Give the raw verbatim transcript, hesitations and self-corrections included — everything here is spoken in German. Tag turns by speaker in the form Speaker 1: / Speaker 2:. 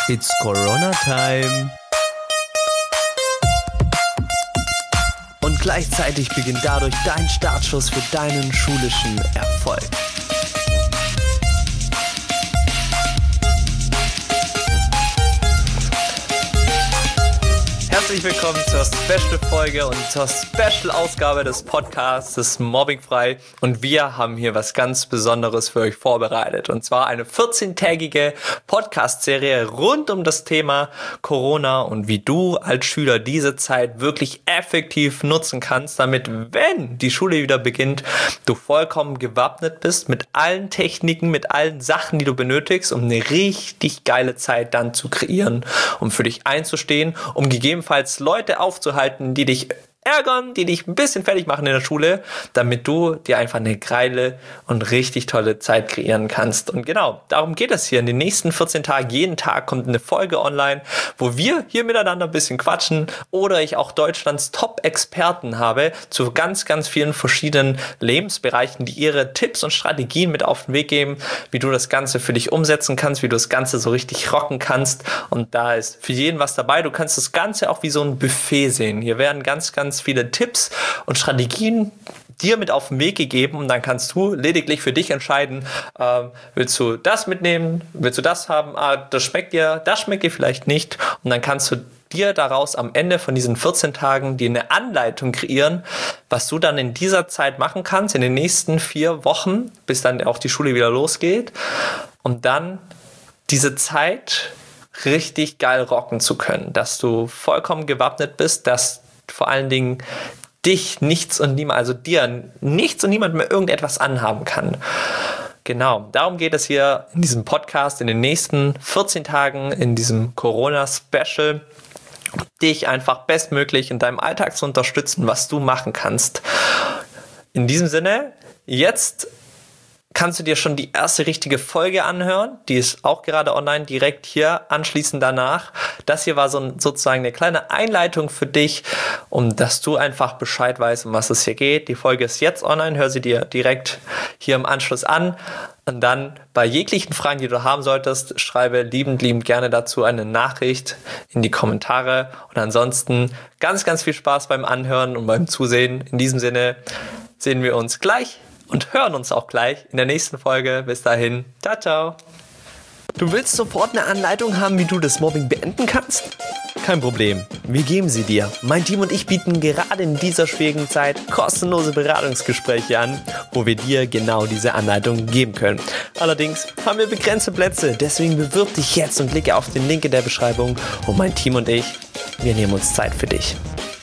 Speaker 1: It's Corona Time. Und gleichzeitig beginnt dadurch dein Startschuss für deinen schulischen Erfolg. Herzlich willkommen zur Special-Folge und zur Special-Ausgabe des Podcasts des Mobbingfrei. Und wir haben hier was ganz Besonderes für euch vorbereitet. Und zwar eine vierzehntägige Podcast-Serie rund um das Thema Corona und wie du als Schüler diese Zeit wirklich effektiv nutzen kannst, damit, wenn die Schule wieder beginnt, du vollkommen gewappnet bist mit allen Techniken, mit allen Sachen, die du benötigst, um eine richtig geile Zeit dann zu kreieren, um für dich einzustehen, um gegebenenfalls Leute aufzuhalten, die dich ärgern, die dich ein bisschen fertig machen in der Schule, damit du dir einfach eine geile und richtig tolle Zeit kreieren kannst. Und genau, darum geht es hier. In den nächsten vierzehn Tagen, jeden Tag kommt eine Folge online, wo wir hier miteinander ein bisschen quatschen oder ich auch Deutschlands Top-Experten habe zu ganz, ganz vielen verschiedenen Lebensbereichen, die ihre Tipps und Strategien mit auf den Weg geben, wie du das Ganze für dich umsetzen kannst, wie du das Ganze so richtig rocken kannst. Und da ist für jeden was dabei. Du kannst das Ganze auch wie so ein Buffet sehen. Hier werden ganz, ganz viele Tipps und Strategien dir mit auf den Weg gegeben und dann kannst du lediglich für dich entscheiden, äh, willst du das mitnehmen, willst du das haben, ah, das schmeckt dir, das schmeckt dir vielleicht nicht und dann kannst du dir daraus am Ende von diesen vierzehn Tagen dir eine Anleitung kreieren, was du dann in dieser Zeit machen kannst, in den nächsten vier Wochen, bis dann auch die Schule wieder losgeht und dann diese Zeit richtig geil rocken zu können, dass du vollkommen gewappnet bist, dass vor allen Dingen dich nichts und niemand, also dir nichts und niemand mehr irgendetwas anhaben kann. Genau, darum geht es hier in diesem Podcast in den nächsten vierzehn Tagen, in diesem Corona-Special, dich einfach bestmöglich in deinem Alltag zu unterstützen, was du machen kannst. In diesem Sinne, jetzt kannst du dir schon die erste richtige Folge anhören. Die ist auch gerade online, direkt hier anschließend danach. Das hier war so ein, sozusagen eine kleine Einleitung für dich, um dass du einfach Bescheid weißt, um was es hier geht. Die Folge ist jetzt online, hör sie dir direkt hier im Anschluss an. Und dann bei jeglichen Fragen, die du haben solltest, schreibe liebend, liebend gerne dazu eine Nachricht in die Kommentare. Und ansonsten ganz, ganz viel Spaß beim Anhören und beim Zusehen. In diesem Sinne sehen wir uns gleich und hören uns auch gleich in der nächsten Folge. Bis dahin, ciao, ciao. Du willst sofort eine Anleitung haben, wie du das Mobbing beenden kannst? Kein Problem, wir geben sie dir. Mein Team und ich bieten gerade in dieser schwierigen Zeit kostenlose Beratungsgespräche an, wo wir dir genau diese Anleitung geben können. Allerdings haben wir begrenzte Plätze, deswegen bewirb dich jetzt und klicke auf den Link in der Beschreibung und mein Team und ich, wir nehmen uns Zeit für dich.